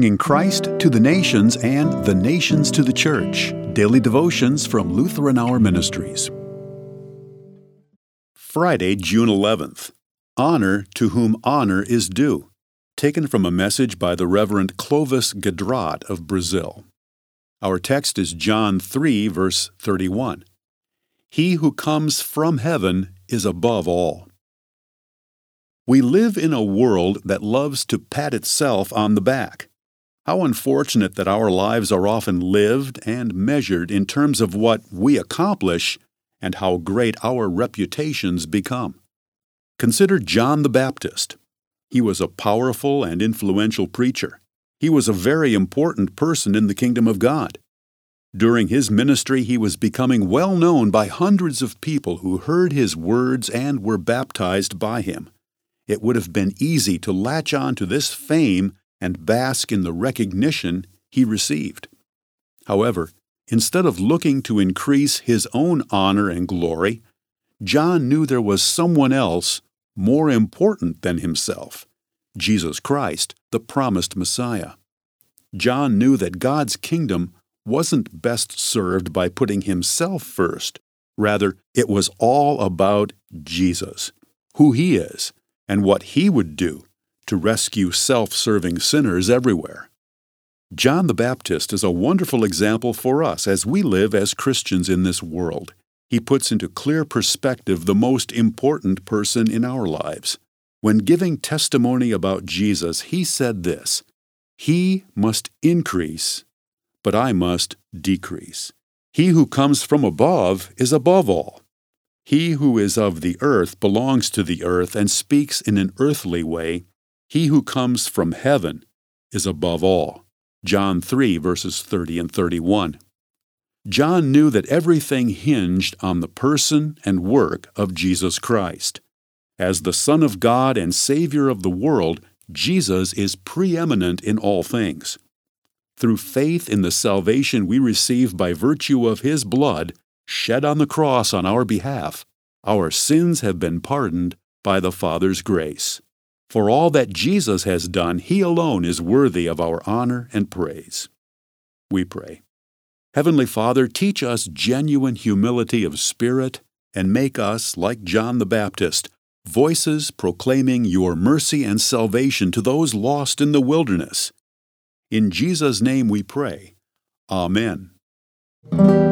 bringing Christ to the nations and the nations to the church. Daily devotions from Lutheran Hour Ministries. Friday, June 11th. Honor to whom honor is due. Taken from a message by the Reverend Clovis Gadrat of Brazil. Our text is John 3, verse 31. He who comes from heaven is above all. We live in a world that loves to pat itself on the back. How unfortunate that our lives are often lived and measured in terms of what we accomplish and how great our reputations become. Consider John the Baptist. He was a powerful and influential preacher. He was a very important person in the kingdom of God. During his ministry, he was becoming well known by hundreds of people who heard his words and were baptized by him. It would have been easy to latch on to this fame and bask in the recognition he received. However, instead of looking to increase his own honor and glory, John knew there was someone else more important than himself, Jesus Christ, the promised Messiah. John knew that God's kingdom wasn't best served by putting himself first. Rather, it was all about Jesus, who he is, and what he would do to rescue self-serving sinners everywhere. John the Baptist is a wonderful example for us as we live as Christians in this world. He puts into clear perspective the most important person in our lives. When giving testimony about Jesus, he said this, "He must increase, but I must decrease. He who comes from above is above all. He who is of the earth belongs to the earth and speaks in an earthly way. He who comes from heaven is above all." John 3, verses 30 and 31. John knew that everything hinged on the person and work of Jesus Christ. As the Son of God and Savior of the world, Jesus is preeminent in all things. Through faith in the salvation we receive by virtue of His blood, shed on the cross on our behalf, our sins have been pardoned by the Father's grace. For all that Jesus has done, He alone is worthy of our honor and praise. We pray. Heavenly Father, teach us genuine humility of spirit and make us, like John the Baptist, voices proclaiming Your mercy and salvation to those lost in the wilderness. In Jesus' name we pray. Amen.